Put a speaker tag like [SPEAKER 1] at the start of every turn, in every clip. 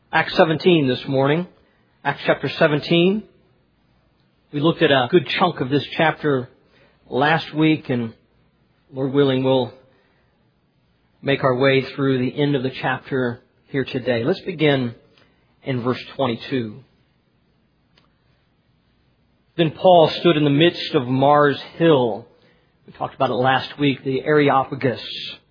[SPEAKER 1] Acts 17 this morning. Acts chapter 17. We looked at a good chunk of this chapter last week, and Lord willing, we'll make our way through the end of the chapter here today. Let's begin in verse 22. Then Paul stood in the midst of Mars Hill. We talked about it last week, the Areopagus.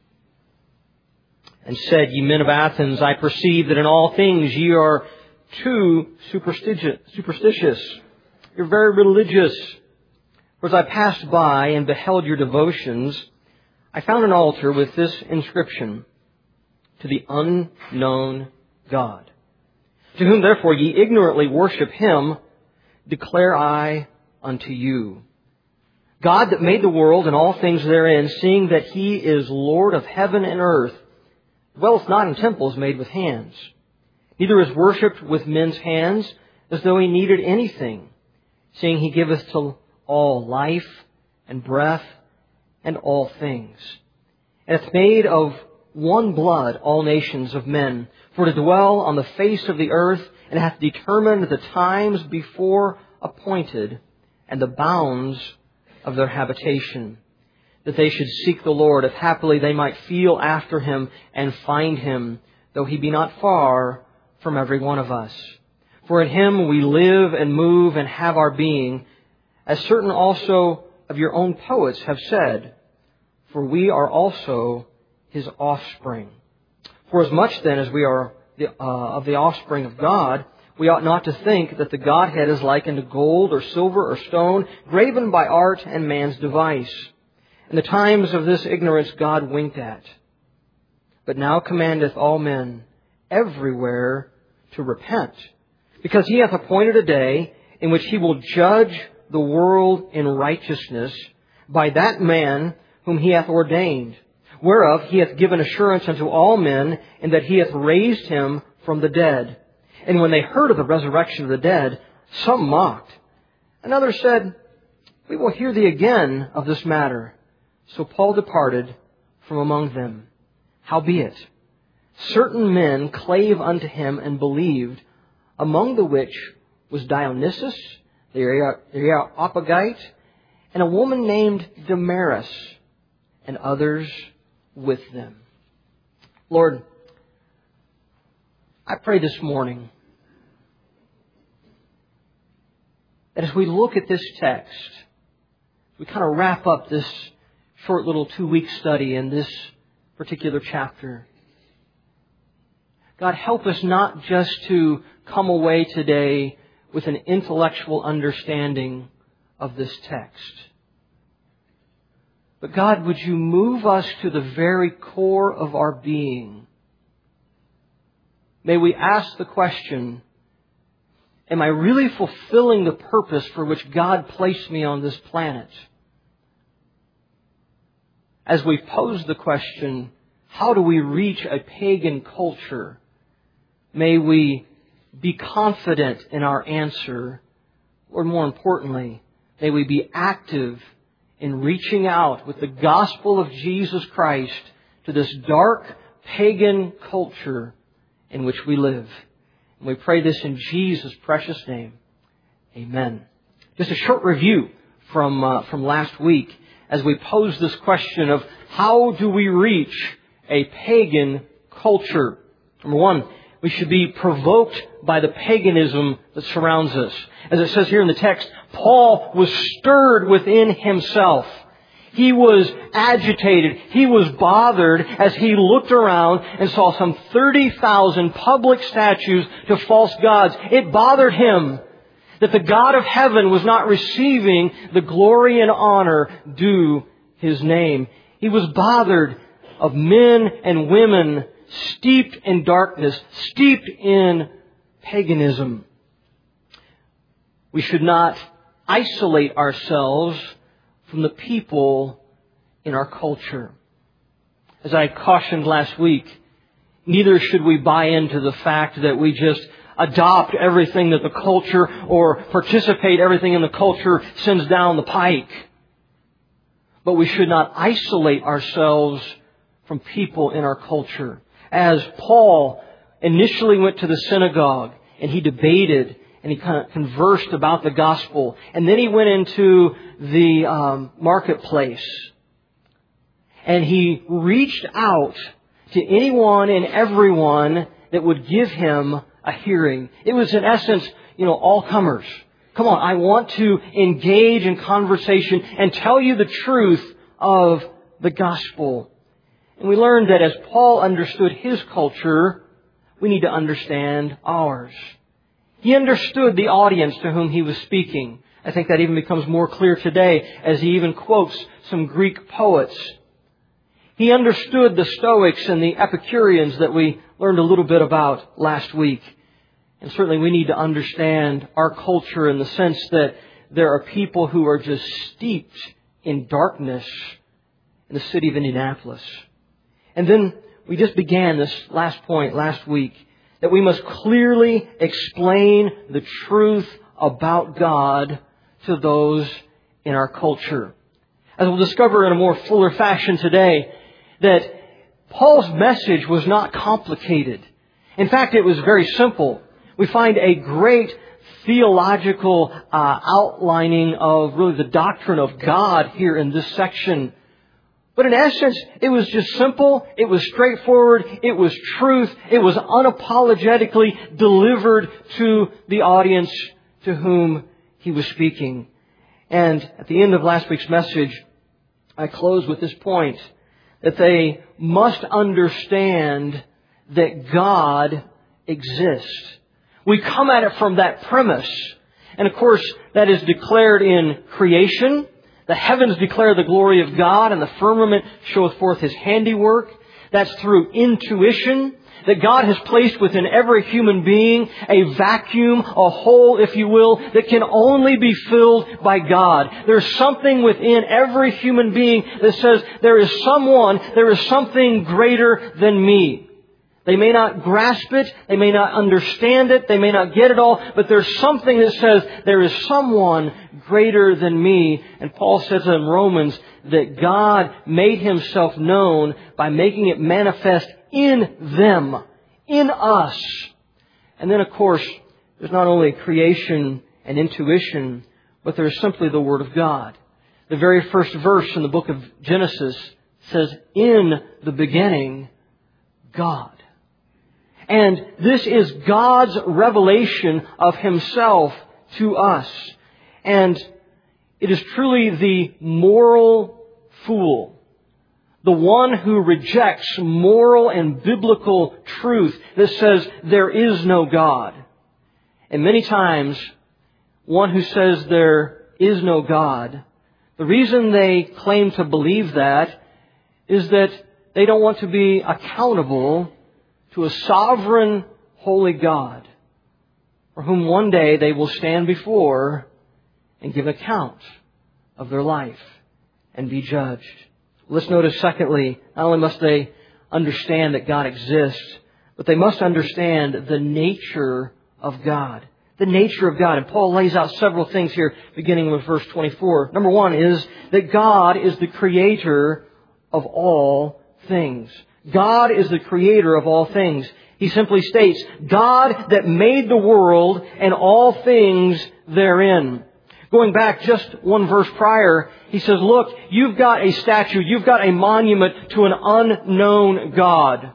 [SPEAKER 1] And said, Ye men of Athens, I perceive that in all things ye are too superstitious. You're very religious. For as I passed by and beheld your devotions, I found an altar with this inscription, To the unknown God. To whom therefore ye ignorantly worship Him, declare I unto you. God that made the world and all things therein, seeing that He is Lord of heaven and earth, dwelleth not in temples made with hands, neither is worshipped with men's hands, as though He needed anything, seeing He giveth to all life and breath and all things, and hath made of one blood all nations of men, for to dwell on the face of the earth, and hath determined the times before appointed, and the bounds of their habitation, that they should seek the Lord, if haply they might feel after Him and find Him, though He be not far from every one of us. For in Him we live and move and have our being, as certain also of your own poets have said, for we are also His offspring. For as much then as we are of the offspring of God, we ought not to think that the Godhead is likened to gold or silver or stone, graven by art and man's device. In the times of this ignorance God winked at, but now commandeth all men everywhere to repent, because He hath appointed a day in which He will judge the world in righteousness by that man whom He hath ordained, whereof He hath given assurance unto all men, in that He hath raised Him from the dead. And when they heard of the resurrection of the dead, some mocked, and others said, We will hear thee again of this matter. So Paul departed from among them. Howbeit, certain men clave unto him and believed, among the which was Dionysius, the Areopagite, and a woman named Damaris, and others with them. Lord, I pray this morning that as we look at this text, we kind of wrap up this short little 2-week study in this particular chapter. God, help us not just to come away today with an intellectual understanding of this text. But God, would You move us to the very core of our being? May we ask the question, am I really fulfilling the purpose for which God placed me on this planet? As we pose the question, how do we reach a pagan culture? May we be confident in our answer, or more importantly, may we be active in reaching out with the gospel of Jesus Christ to this dark pagan culture in which we live. And we pray this in Jesus' precious name. Amen. Just a short review from last week as we pose this question of how do we reach a pagan culture? Number one, we should be provoked by the paganism that surrounds us. As it says here in the text, Paul was stirred within himself. He was agitated. He was bothered as he looked around and saw some 30,000 public statues to false gods. It bothered him that the God of heaven was not receiving the glory and honor due His name. He was bothered of men and women steeped in darkness, steeped in paganism. We should not isolate ourselves from the people in our culture. As I cautioned last week, neither should we buy into the fact that we just adopt everything that the culture or participate everything in the culture sends down the pike. But we should not isolate ourselves from people in our culture. As Paul initially went to the synagogue and he debated and he kind of conversed about the gospel. And then he went into the marketplace and he reached out to anyone and everyone that would give him a hearing. It was in essence, all comers. Come on, I want to engage in conversation and tell you the truth of the gospel. And we learned that as Paul understood his culture, we need to understand ours. He understood the audience to whom he was speaking. I think that even becomes more clear today as he even quotes some Greek poets. He understood the Stoics and the Epicureans that we learned a little bit about last week. And certainly we need to understand our culture in the sense that there are people who are just steeped in darkness in the city of Indianapolis. And then we just began this last point last week, that we must clearly explain the truth about God to those in our culture. As we'll discover in a more fuller fashion today, that Paul's message was not complicated. In fact, it was very simple. We find a great theological outlining of really the doctrine of God here in this section. But in essence, it was just simple, it was straightforward, it was truth, it was unapologetically delivered to the audience to whom he was speaking. And at the end of last week's message, I close with this point, that they must understand that God exists. We come at it from that premise. And of course, that is declared in creation. The heavens declare the glory of God, and the firmament showeth forth His handiwork. That's through intuition, that God has placed within every human being a vacuum, a hole, if you will, that can only be filled by God. There's something within every human being that says, there is something greater than me. They may not grasp it, they may not understand it, they may not get it all, but there's something that says, there is someone greater than me. And Paul says in Romans that God made Himself known by making it manifest in them, in us. And then of course, there's not only creation and intuition, but there's simply the Word of God. The very first verse in the book of Genesis says, in the beginning, God. And this is God's revelation of Himself to us. And it is truly the moral fool, the one who rejects moral and biblical truth that says there is no God. And many times, one who says there is no God, the reason they claim to believe that is that they don't want to be accountable to a sovereign, holy God, for whom one day they will stand before and give account of their life and be judged. Let's notice, secondly, not only must they understand that God exists, but they must understand the nature of God. The nature of God. And Paul lays out several things here, beginning with verse 24. Number one is that God is the creator of all things. God is the creator of all things. He simply states, God that made the world and all things therein. Going back just one verse prior, he says, look, you've got a statue, you've got a monument to an unknown God.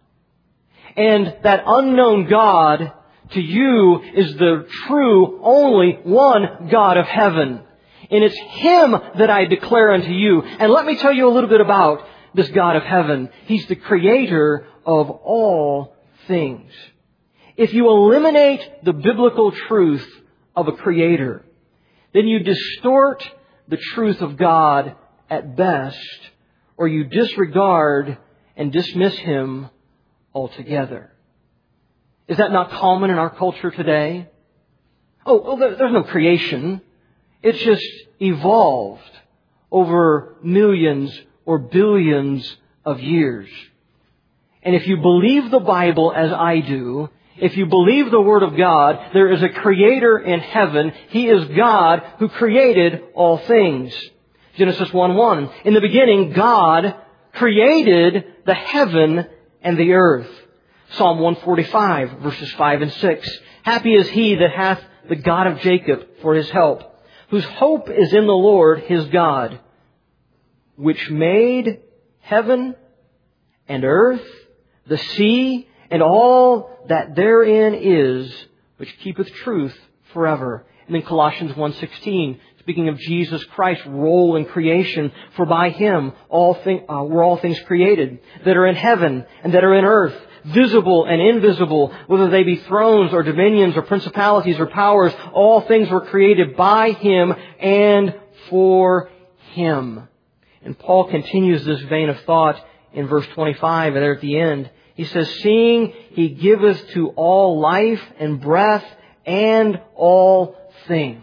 [SPEAKER 1] And that unknown God to you is the true, only one God of heaven. And it's Him that I declare unto you. And let me tell you a little bit about this God of heaven. He's the creator of all things. If you eliminate the biblical truth of a creator, then you distort the truth of God at best, or you disregard and dismiss Him altogether. Is that not common in our culture today? There's no creation. It's just evolved over millions or billions of years. And if you believe the Bible as I do, if you believe the Word of God, there is a Creator in heaven. He is God who created all things. Genesis 1:1. In the beginning, God created the heaven and the earth. Psalm 145, verses 5 and 6. Happy is he that hath the God of Jacob for his help, whose hope is in the Lord his God, which made heaven and earth, the sea, and all that therein is, which keepeth truth forever. And then Colossians 1:16, speaking of Jesus Christ's role in creation, for by Him were all things created, that are in heaven and that are in earth, visible and invisible, whether they be thrones or dominions or principalities or powers, all things were created by Him and for Him. And Paul continues this vein of thought in verse 25, and there at the end, he says, seeing He giveth to all life and breath and all things.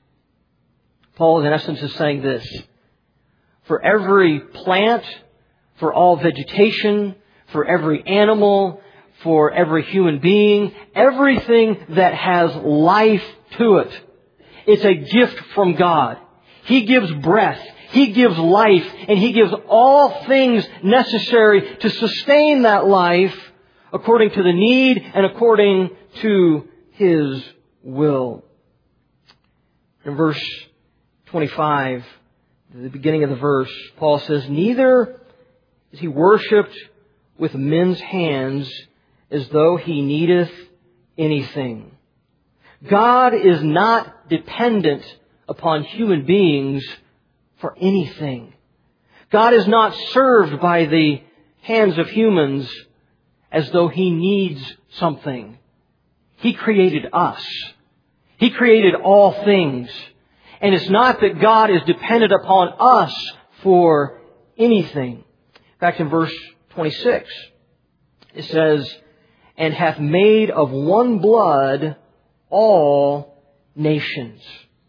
[SPEAKER 1] Paul, in essence, is saying this. For every plant, for all vegetation, for every animal, for every human being, everything that has life to it, it's a gift from God. He gives breath. He gives life. And He gives all things necessary to sustain that life according to the need and according to His will. In verse 25, at the beginning of the verse, Paul says, neither is He worshipped with men's hands as though He needeth anything. God is not dependent upon human beings for anything. God is not served by the hands of humans as though He needs something. He created us. He created all things. And it's not that God is dependent upon us for anything. In fact, in verse 26, it says, and hath made of one blood all nations.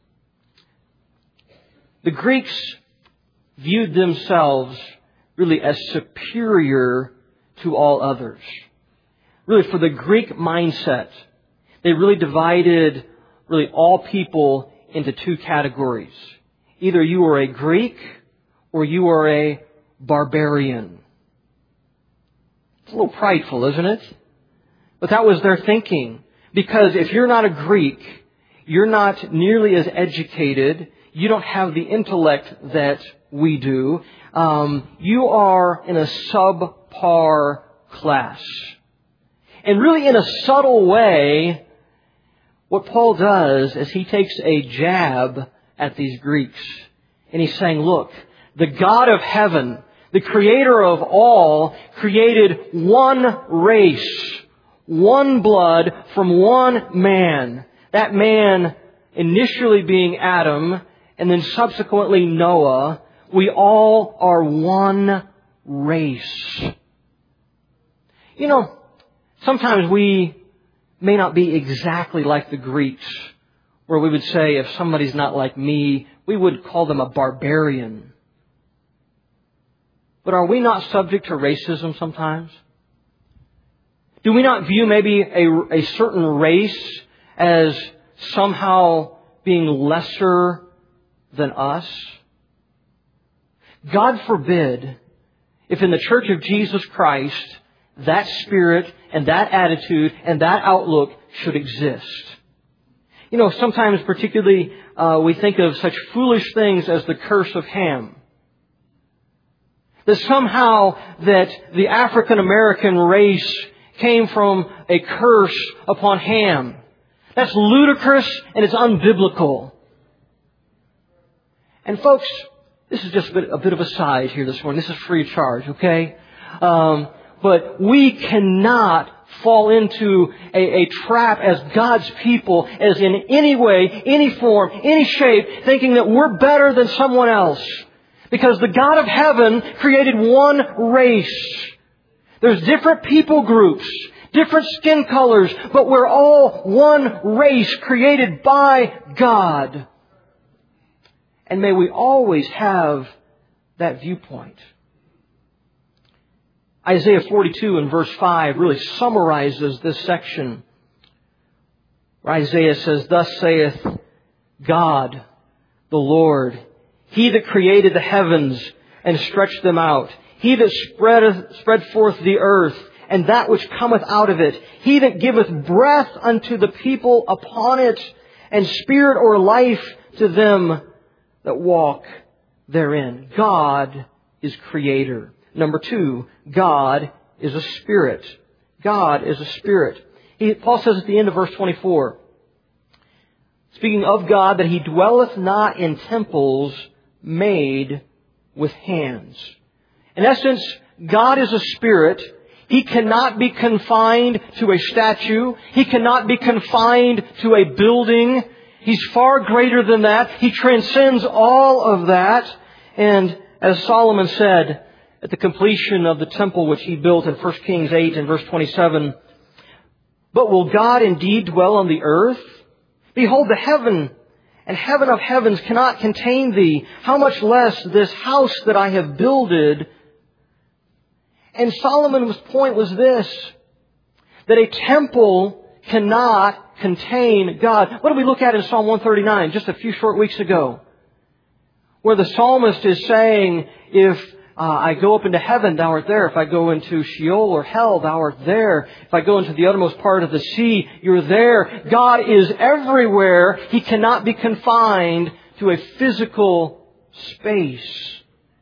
[SPEAKER 1] The Greeks viewed themselves really as superior to all others. Really, for the Greek mindset, they really divided all people into two categories. Either you are a Greek or you are a barbarian. It's a little prideful, isn't it? But that was their thinking. Because if you're not a Greek, you're not nearly as educated, you don't have the intellect that we do, you are in a subpar class. And really in a subtle way, what Paul does is he takes a jab at these Greeks. And he's saying, look, the God of heaven, the Creator of all, created one race, one blood from one man. That man initially being Adam, and then subsequently Noah. We all are one race. You know, sometimes we may not be exactly like the Greeks, where we would say if somebody's not like me, we would call them a barbarian. But are we not subject to racism sometimes? Do we not view maybe a certain race as somehow being lesser than us? God forbid if in the Church of Jesus Christ that spirit and that attitude and that outlook should exist. You know, sometimes particularly we think of such foolish things as the curse of Ham. That somehow that the African American race came from a curse upon Ham. That's ludicrous and it's unbiblical. And folks, this is just a bit of a side here this morning. This is free of charge, okay? But we cannot fall into a trap as God's people, as in any way, any form, any shape, thinking that we're better than someone else. Because the God of heaven created one race. There's different people groups, different skin colors, but we're all one race created by God. And may we always have that viewpoint. Isaiah 42 and verse 5 really summarizes this section. Where Isaiah says, thus saith God, the Lord, He that created the heavens and stretched them out, He that spread forth the earth and that which cometh out of it. He that giveth breath unto the people upon it, and spirit or life to them that walk therein. God is Creator. Number 2, God is a Spirit. God is a Spirit. Paul says at the end of verse 24, speaking of God, that He dwelleth not in temples made with hands. In essence, God is a Spirit. He cannot be confined to a statue. He cannot be confined to a building. He's far greater than that. He transcends all of that. And as Solomon said at the completion of the temple which he built in 1 Kings 8 and verse 27, but will God indeed dwell on the earth? Behold, the heaven and heaven of heavens cannot contain thee. How much less this house that I have builded? And Solomon's point was this, that a temple cannot contain God. What did we look at in Psalm 139 just a few short weeks ago? Where the psalmist is saying, if I go up into heaven, thou art there. If I go into Sheol or hell, thou art there. If I go into the uttermost part of the sea, you're there. God is everywhere. He cannot be confined to a physical space.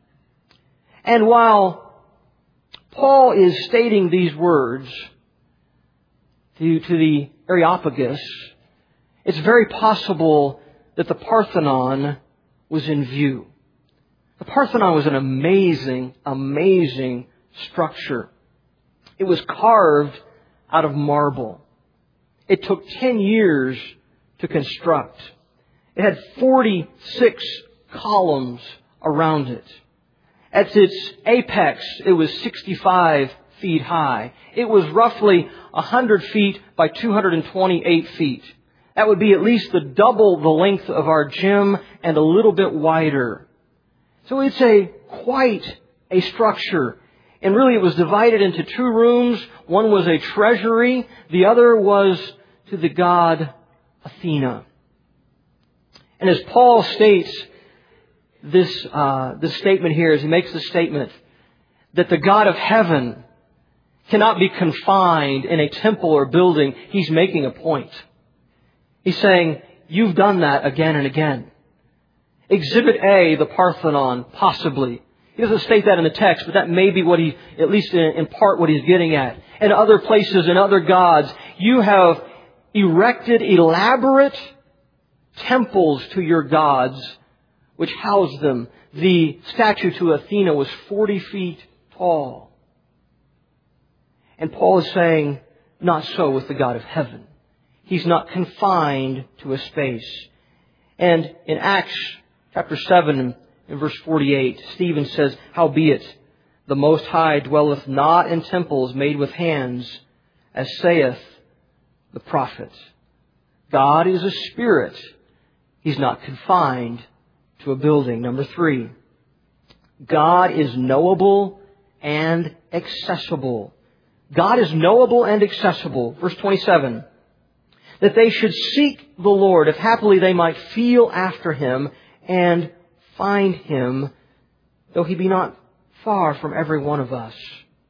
[SPEAKER 1] And while Paul is stating these words to the Areopagus, it's very possible that the Parthenon was in view. The Parthenon was an amazing, amazing structure. It was carved out of marble. It took 10 years to construct. It had 46 columns around it. At its apex, it was 65 feet high. It was roughly 100 feet by 228 feet. That would be at least double the length of our gym and a little bit wider. So it's quite a structure. And really it was divided into 2 rooms. One was a treasury. The other was to the god Athena. And as Paul states this statement here, as he makes the statement that the God of heaven cannot be confined in a temple or building, he's making a point. He's saying, you've done that again and again. Exhibit A, the Parthenon, possibly. He doesn't state that in the text, but that may be what he, at least in part, what he's getting at. And other places and other gods, you have erected elaborate temples to your gods, which house them. The statue to Athena was 40 feet tall. And Paul is saying, not so with the God of heaven. He's not confined to a space. And in Acts chapter 7 and verse 48, Stephen says, howbeit, the Most High dwelleth not in temples made with hands, as saith the prophet. God is a spirit. He's not confined to a building. Number 3, God is knowable and accessible. God is knowable and accessible. Verse 27, that they should seek the Lord, if happily they might feel after Him and find Him, though He be not far from every one of us.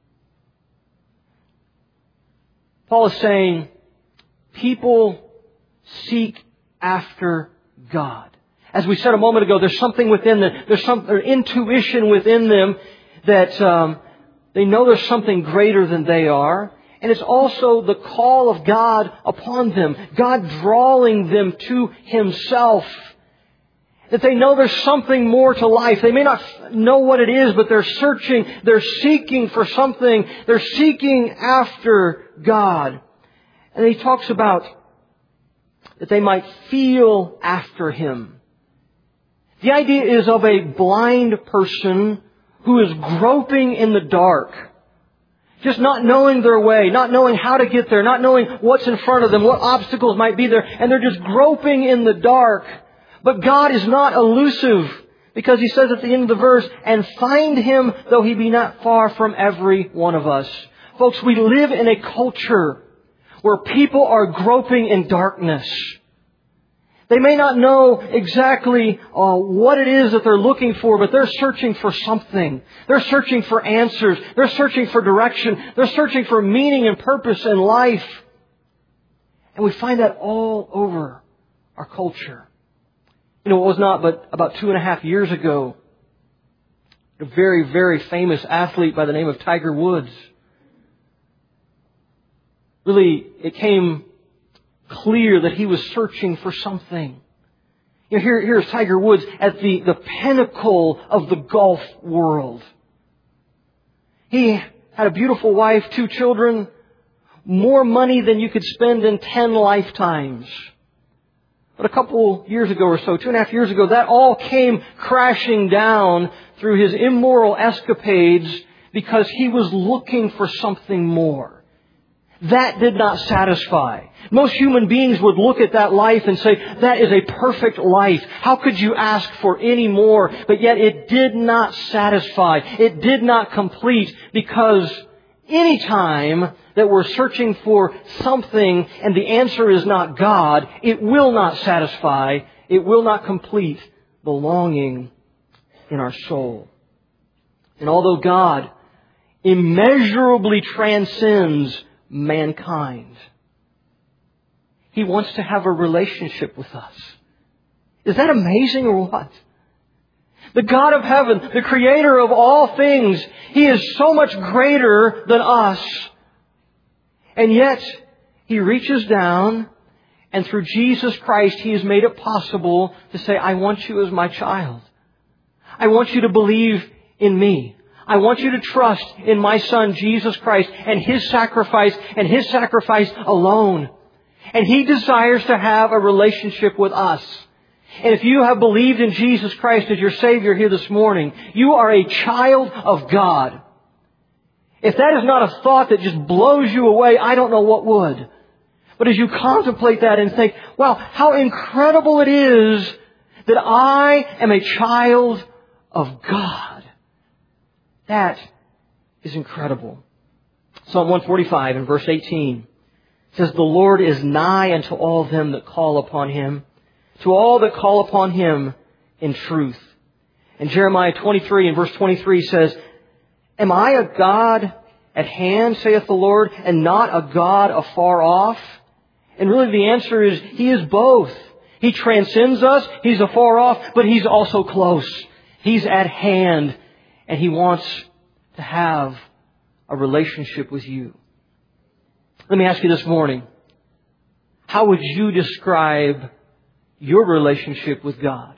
[SPEAKER 1] Paul is saying, people seek after God. As we said a moment ago, there's something within them, there's some intuition within them that they know there's something greater than they are. And it's also the call of God upon them, God drawing them to Himself. That they know there's something more to life. They may not know what it is, but they're searching, they're seeking for something. They're seeking after God. And he talks about that they might feel after Him. The idea is of a blind person who is groping in the dark. Just not knowing their way, not knowing how to get there, not knowing what's in front of them, what obstacles might be there, and they're just groping in the dark. But God is not elusive, because He says at the end of the verse, and find Him though He be not far from every one of us. Folks, we live in a culture where people are groping in darkness. They may not know exactly what it is that they're looking for, but they're searching for something. They're searching for answers. They're searching for direction. They're searching for meaning and purpose in life. And we find that all over our culture. You know, it was not but about 2.5 years ago, a very, very famous athlete by the name of Tiger Woods. Really, it came clear that he was searching for something. You know, here's Tiger Woods at the pinnacle of the golf world. He had a beautiful wife, 2 children, more money than you could spend in 10 lifetimes. But a couple years ago or so, 2.5 years ago, that all came crashing down through his immoral escapades because he was looking for something more. That did not satisfy. Most human beings would look at that life and say, that is a perfect life. How could you ask for any more? But yet it did not satisfy. It did not complete, because any time that we're searching for something and the answer is not God, it will not satisfy. It will not complete the longing in our soul. And although God immeasurably transcends mankind, He wants to have a relationship with us. Is that amazing or what? The God of heaven, the Creator of all things, He is so much greater than us. And yet, He reaches down, and through Jesus Christ, He has made it possible to say, I want you as my child. I want you to believe in me. I want you to trust in my Son, Jesus Christ, and His sacrifice alone. And He desires to have a relationship with us. And if you have believed in Jesus Christ as your Savior here this morning, you are a child of God. If that is not a thought that just blows you away, I don't know what would. But as you contemplate that and think, wow, how incredible it is that I am a child of God. That is incredible. Psalm 145 in verse 18 says, the Lord is nigh unto all them that call upon Him, to all that call upon Him in truth. And Jeremiah 23 in verse 23 says, am I a God at hand, saith the Lord, and not a God afar off? And really the answer is, He is both. He transcends us, He's afar off, but He's also close. He's at hand. And He wants to have a relationship with you. Let me ask you this morning, how would you describe your relationship with God?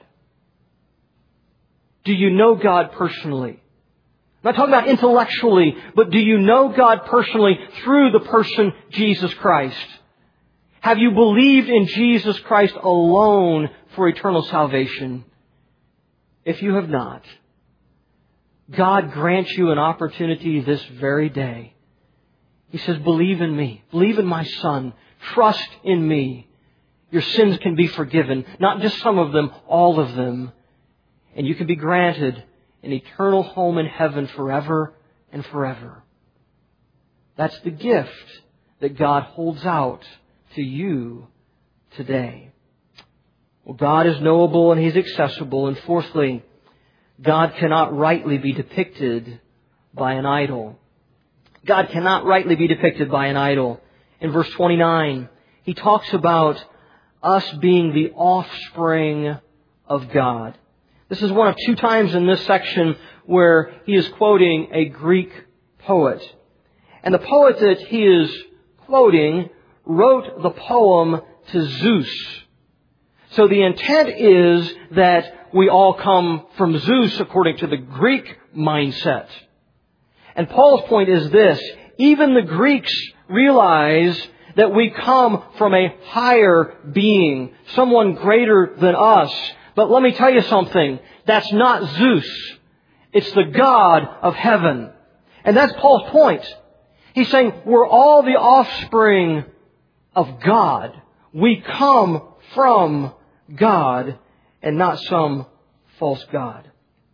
[SPEAKER 1] Do you know God personally? I'm not talking about intellectually, but do you know God personally through the person Jesus Christ? Have you believed in Jesus Christ alone for eternal salvation? If you have not, God grants you an opportunity this very day. He says, believe in me. Believe in my Son. Trust in me. Your sins can be forgiven. Not just some of them, all of them. And you can be granted an eternal home in heaven forever and forever. That's the gift that God holds out to you today. Well, God is knowable and He's accessible. And fourthly, God cannot rightly be depicted by an idol. God cannot rightly be depicted by an idol. In verse 29, He talks about us being the offspring of God. This is one of 2 times in this section where He is quoting a Greek poet. And the poet that he is quoting wrote the poem to Zeus. So the intent is that we all come from Zeus according to the Greek mindset. And Paul's point is this: even the Greeks realize that we come from a higher being, someone greater than us. But let me tell you something, that's not Zeus. It's the God of heaven. And that's Paul's point. He's saying we're all the offspring of God. We come from God and not some false god.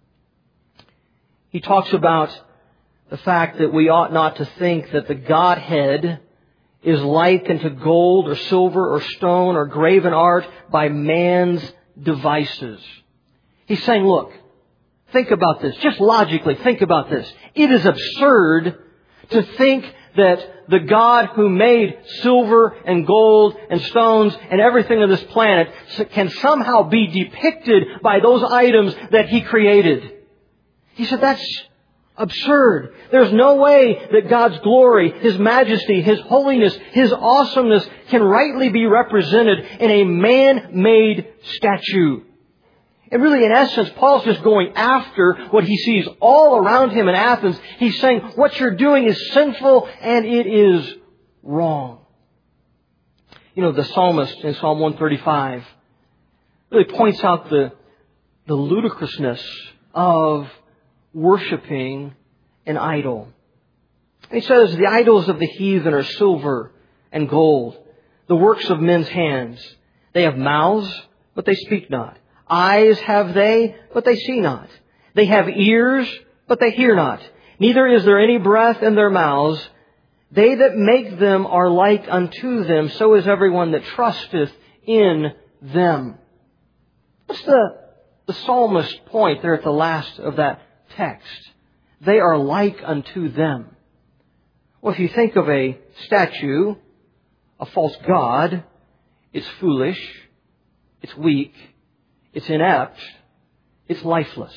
[SPEAKER 1] He talks about the fact that we ought not to think that the Godhead is like unto gold or silver or stone or graven art by man's devices. He's saying, look, think about this. Just logically, think about this. It is absurd to think that the God who made silver and gold and stones and everything on this planet can somehow be depicted by those items that He created. He said, that's absurd. There's no way that God's glory, His majesty, His holiness, His awesomeness can rightly be represented in a man-made statue. And really, in essence, Paul's just going after what he sees all around him in Athens. He's saying, what you're doing is sinful and it is wrong. You know, the psalmist in Psalm 135 really points out the ludicrousness of worshiping an idol. And he says, the idols of the heathen are silver and gold, the works of men's hands. They have mouths, but they speak not. Eyes have they, but they see not. They have ears, but they hear not. Neither is there any breath in their mouths. They that make them are like unto them, so is everyone that trusteth in them. What's the psalmist's point there at the last of that text? They are like unto them. Well, if you think of a statue, a false god, it's foolish, it's weak, it's inept, it's lifeless.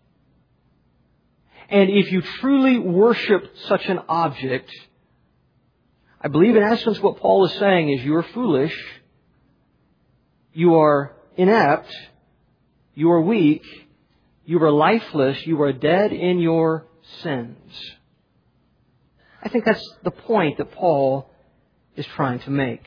[SPEAKER 1] And if you truly worship such an object, I believe in essence what Paul is saying is you are foolish, you are inept, you are weak, you are lifeless, you are dead in your sins. I think that's the point that Paul is trying to make.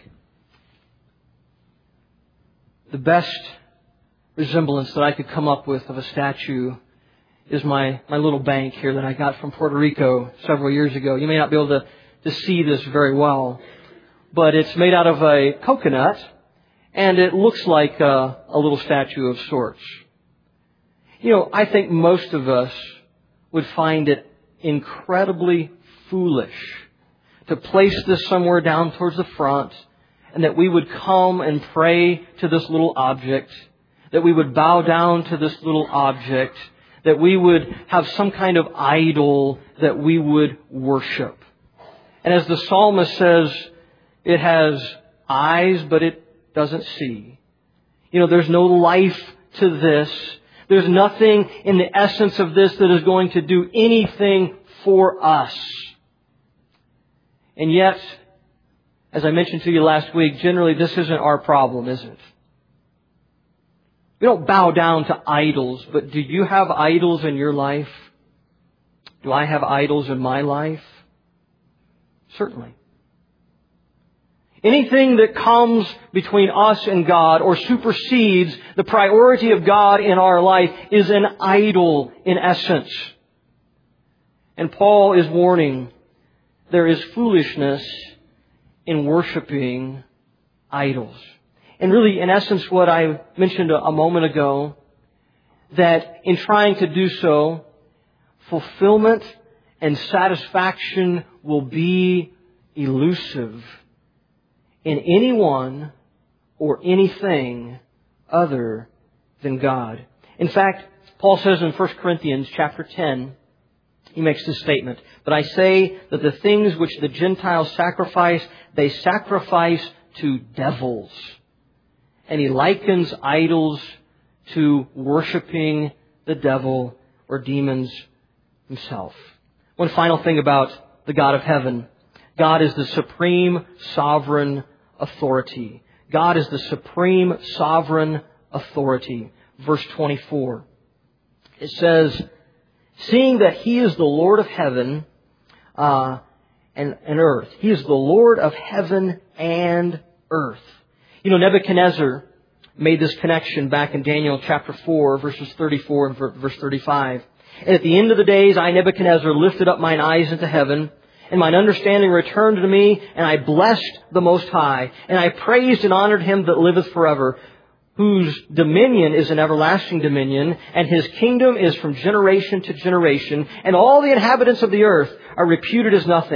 [SPEAKER 1] The best resemblance that I could come up with of a statue is my little bank here that I got from Puerto Rico several years ago. You may not be able to see this very well, but it's made out of a coconut, and it looks like a little statue of sorts. You know, I think most of us would find it incredibly foolish to place this somewhere down towards the front, and that we would come and pray to this little object, that we would bow down to this little object, that we would have some kind of idol that we would worship. And as the psalmist says, it has eyes, but it doesn't see. You know, there's no life to this. There's nothing in the essence of this that is going to do anything for us. And yet, as I mentioned to you last week, generally this isn't our problem, is it? We don't bow down to idols, but do you have idols in your life? Do I have idols in my life? Certainly. Anything that comes between us and God or supersedes the priority of God in our life is an idol in essence. And Paul is warning there is foolishness in worshiping idols. And really, in essence, what I mentioned a moment ago, that in trying to do so, fulfillment and satisfaction will be elusive in anyone or anything other than God. In fact, Paul says in 1 Corinthians chapter 10, he makes this statement, "But I say that the things which the Gentiles sacrifice, they sacrifice to devils." And he likens idols to worshiping the devil or demons himself. One final thing about the God of heaven. God is the supreme sovereign authority. God is the supreme sovereign authority. Verse 24. It says, "Seeing that He is the Lord of heaven and earth." He is the Lord of heaven and earth. You know, Nebuchadnezzar made this connection back in Daniel chapter 4, verses 34 and verse 35. "And at the end of the days, I, Nebuchadnezzar, lifted up mine eyes into heaven, and mine understanding returned to me, and I blessed the Most High, and I praised and honored Him that liveth forever, whose dominion is an everlasting dominion, and His kingdom is from generation to generation, and all the inhabitants of the earth are reputed as nothing.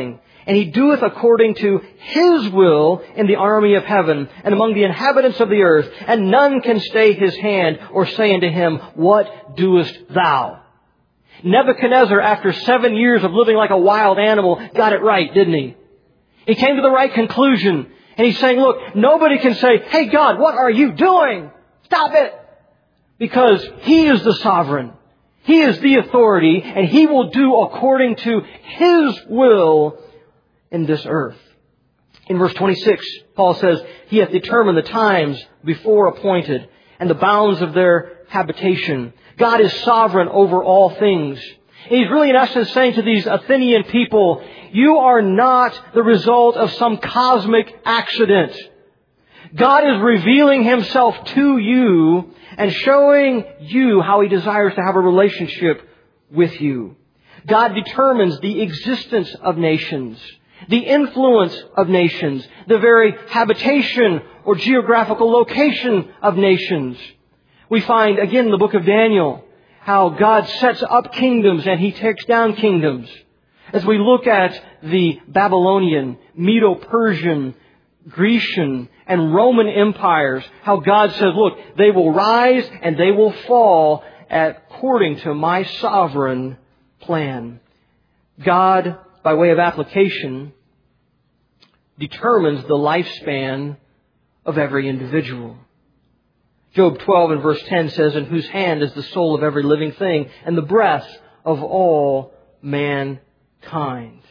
[SPEAKER 1] And He doeth according to His will in the army of heaven and among the inhabitants of the earth. And none can stay His hand or say unto Him, What doest thou? Nebuchadnezzar, after 7 years of living like a wild animal, got it right, didn't he? He came to the right conclusion. And he's saying, look, nobody can say, Hey God, what are you doing? Stop it! Because He is the sovereign. He is the authority, and He will do according to His will in this earth. In verse 26, Paul says, He hath determined the times before appointed, and the bounds of their habitation. God is sovereign over all things. And He's really in essence saying to these Athenian people, you are not the result of some cosmic accident. God is revealing Himself to you and showing you how He desires to have a relationship with you. God determines the existence of nations, the influence of nations, the very habitation or geographical location of nations. We find, again, in the book of Daniel, how God sets up kingdoms and He takes down kingdoms. As we look at the Babylonian, Medo-Persian, Grecian, and Roman empires, how God says, look, they will rise and they will fall according to my sovereign plan. God, by way of application, determines the lifespan of every individual. Job 12 and verse 10 says, In whose hand is the soul of every living thing, and the breath of all mankind.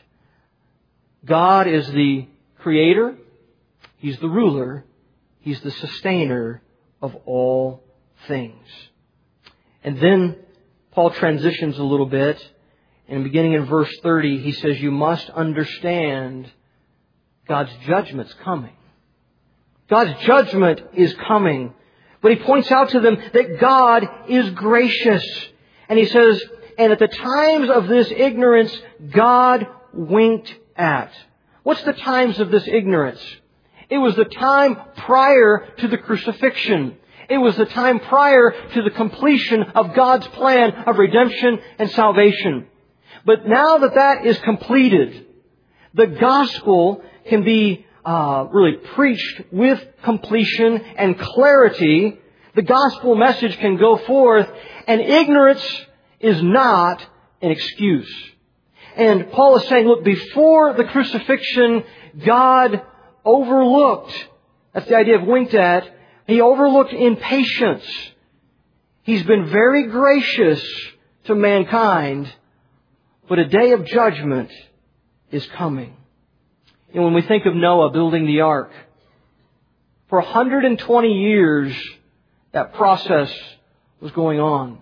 [SPEAKER 1] God is the Creator. He's the ruler. He's the sustainer of all things. And then Paul transitions a little bit. And beginning in verse 30, he says, You must understand God's judgment's coming. God's judgment is coming. But he points out to them that God is gracious. And he says, And at the times of this ignorance, God winked at. What's the times of this ignorance? It was the time prior to the crucifixion. It was the time prior to the completion of God's plan of redemption and salvation. But now that that is completed, the gospel can be really preached with completion and clarity. The gospel message can go forth, and ignorance is not an excuse. And Paul is saying, look, before the crucifixion, God overlooked. That's the idea of winked at. He overlooked impatience. He's been very gracious to mankind, but a day of judgment is coming. And when we think of Noah building the ark, for 120 years, that process was going on.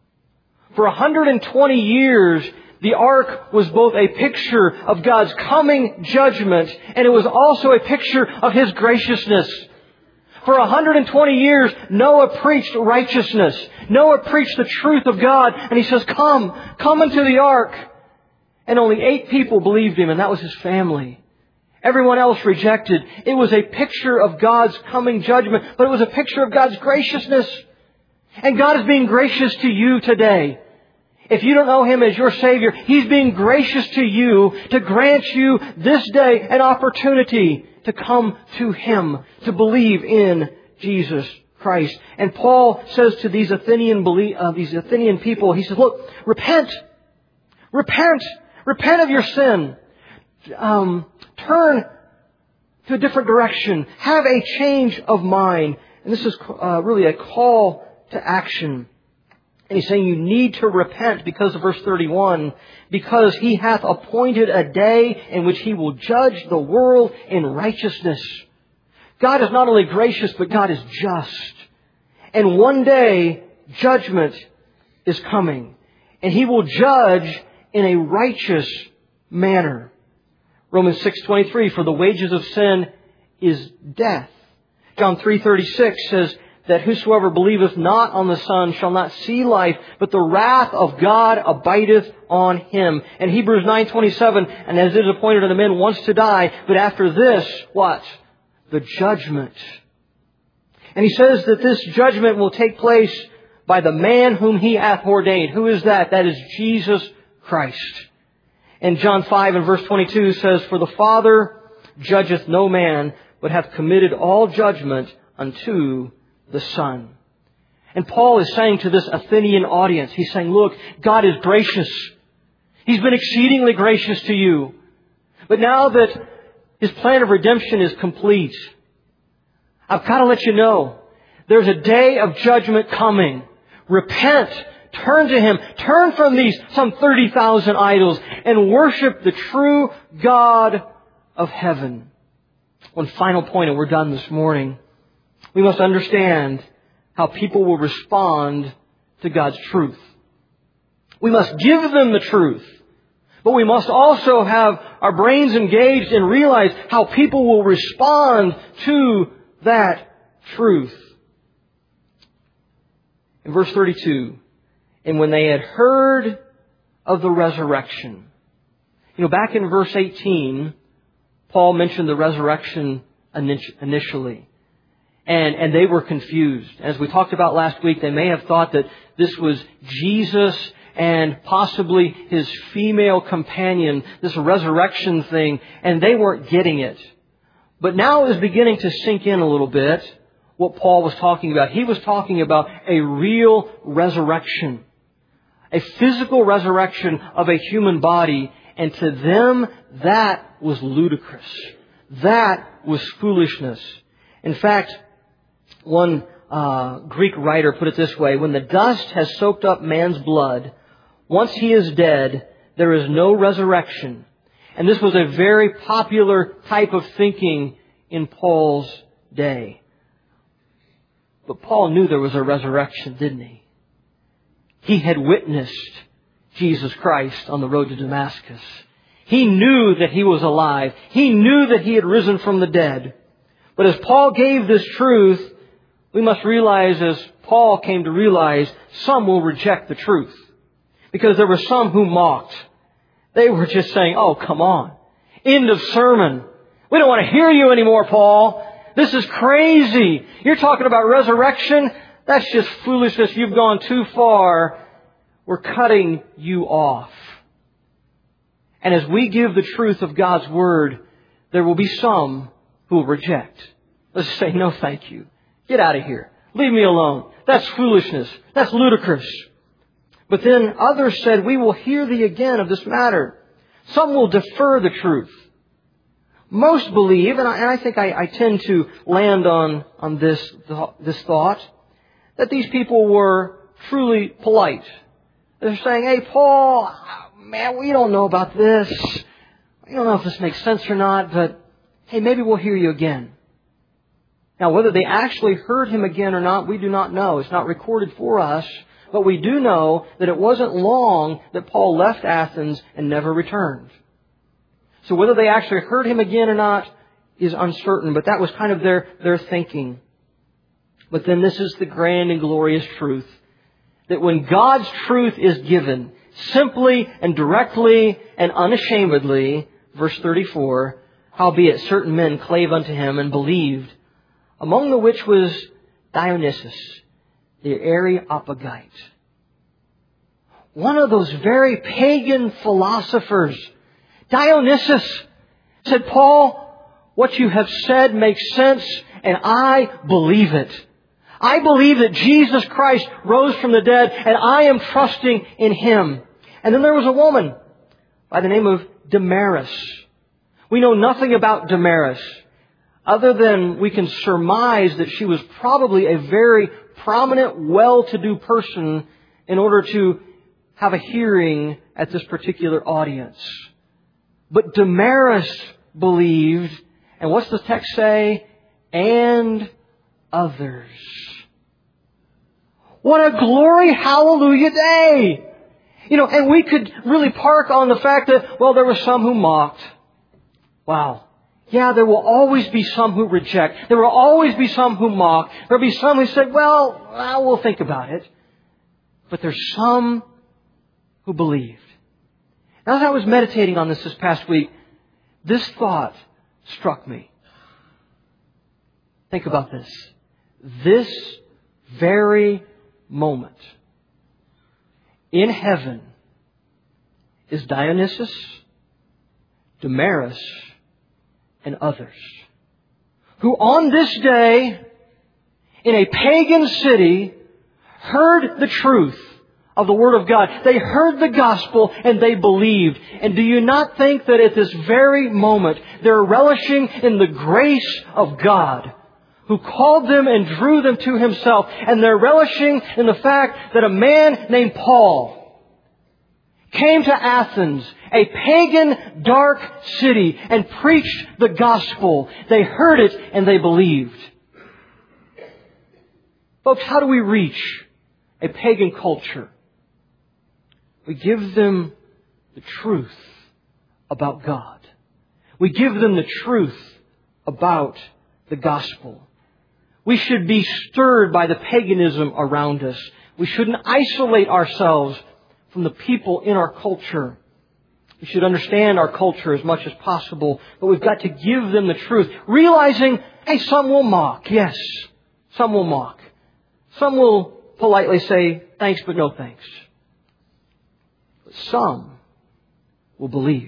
[SPEAKER 1] For 120 years, the ark was both a picture of God's coming judgment, and it was also a picture of His graciousness. For 120 years, Noah preached righteousness. Noah preached the truth of God, and he says, come into the ark. And only 8 people believed him, and that was his family. Everyone else rejected. It was a picture of God's coming judgment, but it was a picture of God's graciousness. And God is being gracious to you today. If you don't know Him as your Savior, He's being gracious to you to grant you this day an opportunity to come to Him, to believe in Jesus Christ. And Paul says to these Athenian people, he says, look, repent of your sin. Turn to a different direction. Have a change of mind. And this is really a call to action. And he's saying you need to repent because of verse 31, because He hath appointed a day in which He will judge the world in righteousness. God is not only gracious, but God is just. And one day, judgment is coming. And He will judge in a righteous manner. Romans 6:23, for the wages of sin is death. John 3:36 says that whosoever believeth not on the Son shall not see life, but the wrath of God abideth on him. And Hebrews 9:27, and as it is appointed unto men once to die, but after this, what? The judgment. And he says that this judgment will take place by the man whom He hath ordained. Who is that? That is Jesus Christ. And John 5 and verse 22 says, "For the Father judgeth no man, but hath committed all judgment unto the Son." And Paul is saying to this Athenian audience, he's saying, look, God is gracious. He's been exceedingly gracious to you. But now that His plan of redemption is complete, I've got to let you know, there's a day of judgment coming. Repent. Turn to Him. Turn from these some 30,000 idols and worship the true God of heaven. One final point, and we're done this morning. We must understand how people will respond to God's truth. We must give them the truth, but we must also have our brains engaged and realize how people will respond to that truth. In verse 32, "And when they had heard of the resurrection." Back in verse 18, Paul mentioned the resurrection initially. And they were confused. As we talked about last week, they may have thought that this was Jesus and possibly His female companion, this resurrection thing, and they weren't getting it. But now it is beginning to sink in a little bit what Paul was talking about. He was talking about a real resurrection, a physical resurrection of a human body, and to them that was ludicrous. That was foolishness. In fact, one Greek writer put it this way: when the dust has soaked up man's blood, once he is dead, there is no resurrection. And this was a very popular type of thinking in Paul's day. But Paul knew there was a resurrection, didn't he? He had witnessed Jesus Christ on the road to Damascus. He knew that He was alive. He knew that He had risen from the dead. But as Paul gave this truth, we must realize, as Paul came to realize, some will reject the truth. Because there were some who mocked. They were just saying, "Oh, come on. End of sermon. We don't want to hear you anymore, Paul. This is crazy. You're talking about resurrection? That's just foolishness. You've gone too far. We're cutting you off." And as we give the truth of God's Word, there will be some who will reject. Let's say, "No, thank you. Get out of here. Leave me alone. That's foolishness. That's ludicrous." But then others said, "We will hear thee again of this matter." Some will defer the truth. Most believe, and I think I tend to land on this thought, that these people were truly polite. They're saying, "Hey, Paul, man, we don't know about this. We don't know if this makes sense or not, but hey, maybe we'll hear you again." Now, whether they actually heard him again or not, we do not know. It's not recorded for us. But we do know that it wasn't long that Paul left Athens and never returned. So whether they actually heard him again or not is uncertain, but that was kind of their thinking. But then this is the grand and glorious truth, that when God's truth is given, simply and directly and unashamedly, verse 34, "Howbeit certain men clave unto him and believed, among the which was Dionysius, the Areopagite." One of those very pagan philosophers, Dionysius, said, "Paul, what you have said makes sense, and I believe it. I believe that Jesus Christ rose from the dead, and I am trusting in Him." And then there was a woman by the name of Damaris. We know nothing about Damaris, other than we can surmise that she was probably a very prominent, well-to-do person in order to have a hearing at this particular audience. But Damaris believed, and what's the text say? "And others." What a glory, hallelujah day! And we could really park on the fact that, well, there were some who mocked. Wow. Yeah, there will always be some who reject. There will always be some who mock. There will be some who say, well, we'll think about it. But there's some who believed. Now, as I was meditating on this past week, this thought struck me. Think about this. This very moment in heaven is Dionysius Damaris and others, who on this day, in a pagan city, heard the truth of the Word of God. They heard the gospel and they believed. And do you not think that at this very moment they're relishing in the grace of God, who called them and drew them to Himself, and they're relishing in the fact that a man named Paul came to Athens, a pagan, dark city, and preached the gospel. They heard it and they believed. Folks, how do we reach a pagan culture? We give them the truth about God. We give them the truth about the gospel. We should be stirred by the paganism around us. We shouldn't isolate ourselves from the people in our culture. We should understand our culture as much as possible, but we've got to give them the truth, realizing, hey, some will mock. Yes, some will mock. Some will politely say, thanks, but no thanks. But some will believe.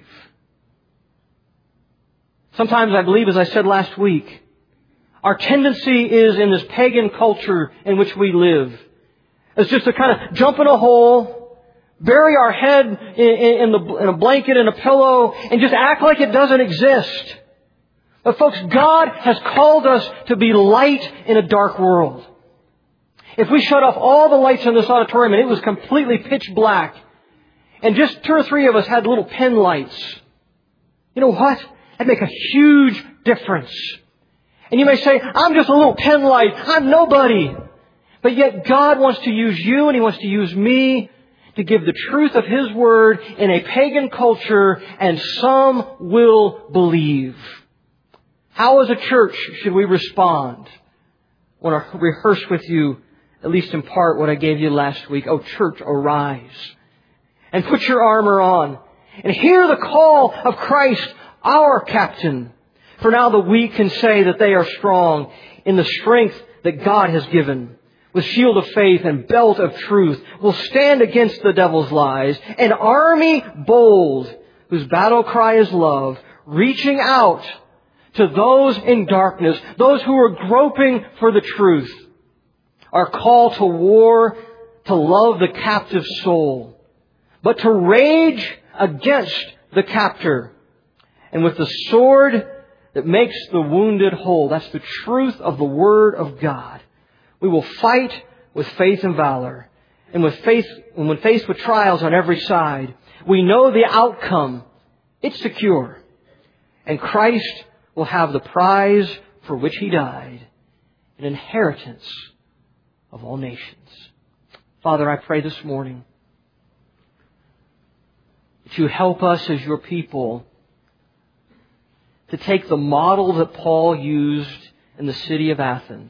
[SPEAKER 1] Sometimes I believe, as I said last week, our tendency is in this pagan culture in which we live, is just to kind of jump in a hole, bury our head in a blanket and a pillow, and just act like it doesn't exist. But folks, God has called us to be light in a dark world. If we shut off all the lights in this auditorium and it was completely pitch black, and just 2 or 3 of us had little pin lights, you know what? That'd make a huge difference. And you may say, I'm just a little pin light. I'm nobody. But yet God wants to use you and He wants to use me to give the truth of His Word in a pagan culture, and some will believe. How as a church should we respond? I want to rehearse with you, at least in part, what I gave you last week. Oh, church, arise and put your armor on and hear the call of Christ, our captain. For now the weak can say that they are strong in the strength that God has given. With shield of faith and belt of truth, will stand against the devil's lies. An army bold, whose battle cry is love, reaching out to those in darkness, those who are groping for the truth. Our call to war, to love the captive soul, but to rage against the captor. And with the sword that makes the wounded whole, that's the truth of the Word of God, we will fight with faith and valor. And when faced with trials on every side, we know the outcome. It's secure. And Christ will have the prize for which He died, an inheritance of all nations. Father, I pray this morning that You help us as Your people to take the model that Paul used in the city of Athens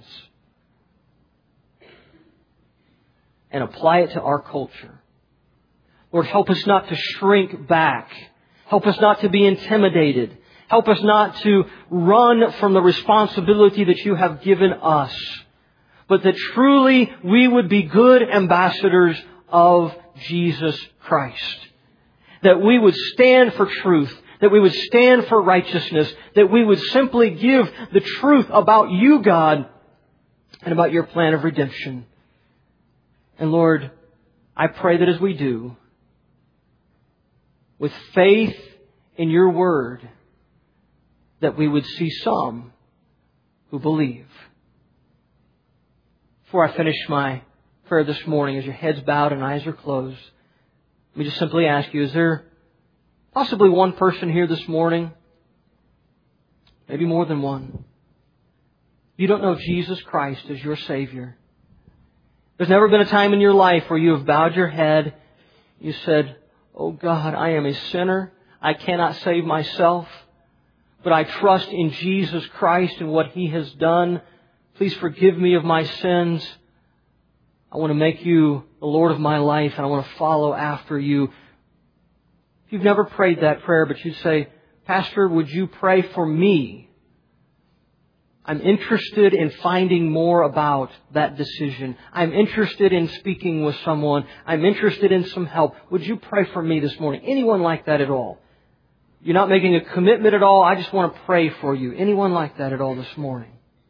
[SPEAKER 1] and apply it to our culture. Lord, help us not to shrink back. Help us not to be intimidated. Help us not to run from the responsibility that You have given us, but that truly we would be good ambassadors of Jesus Christ. That we would stand for truth. That we would stand for righteousness. That we would simply give the truth about You, God, and about Your plan of redemption. And Lord, I pray that as we do, with faith in Your Word, that we would see some who believe. Before I finish my prayer this morning, as your heads bowed and eyes are closed, let me just simply ask you, is there possibly one person here this morning, maybe more than one, you don't know Jesus Christ as your Savior? There's never been a time in your life where you have bowed your head, you said, oh God, I am a sinner. I cannot save myself, but I trust in Jesus Christ and what He has done. Please forgive me of my sins. I want to make You the Lord of my life, and I want to follow after You. If you've never prayed that prayer, but you say, Pastor, would you pray for me? I'm interested in finding more about that decision. I'm interested in speaking with someone. I'm interested in some help. Would you pray for me this morning? Anyone like that at all? You're not making a commitment at all. I just want to pray for you. Anyone like that at all this morning?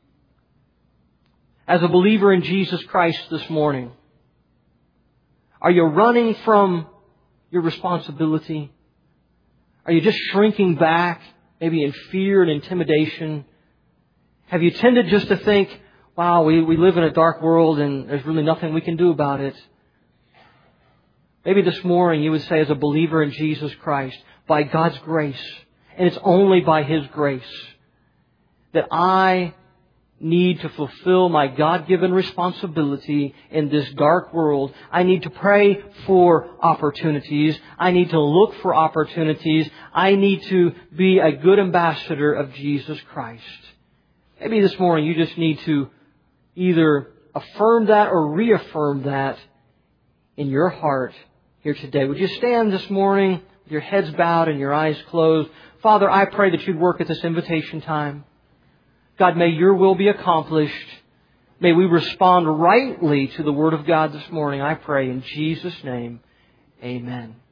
[SPEAKER 1] As a believer in Jesus Christ this morning, are you running from your responsibility? Are you just shrinking back, maybe in fear and intimidation? Have you tended just to think, wow, we live in a dark world and there's really nothing we can do about it? Maybe this morning you would say, as a believer in Jesus Christ, by God's grace, and it's only by His grace, that I need to fulfill my God-given responsibility in this dark world. I need to pray for opportunities. I need to look for opportunities. I need to be a good ambassador of Jesus Christ. Maybe this morning you just need to either affirm that or reaffirm that in your heart here today. Would you stand this morning with your heads bowed and your eyes closed? Father, I pray that You'd work at this invitation time. God, may Your will be accomplished. May we respond rightly to the Word of God this morning. I pray in Jesus' name, amen.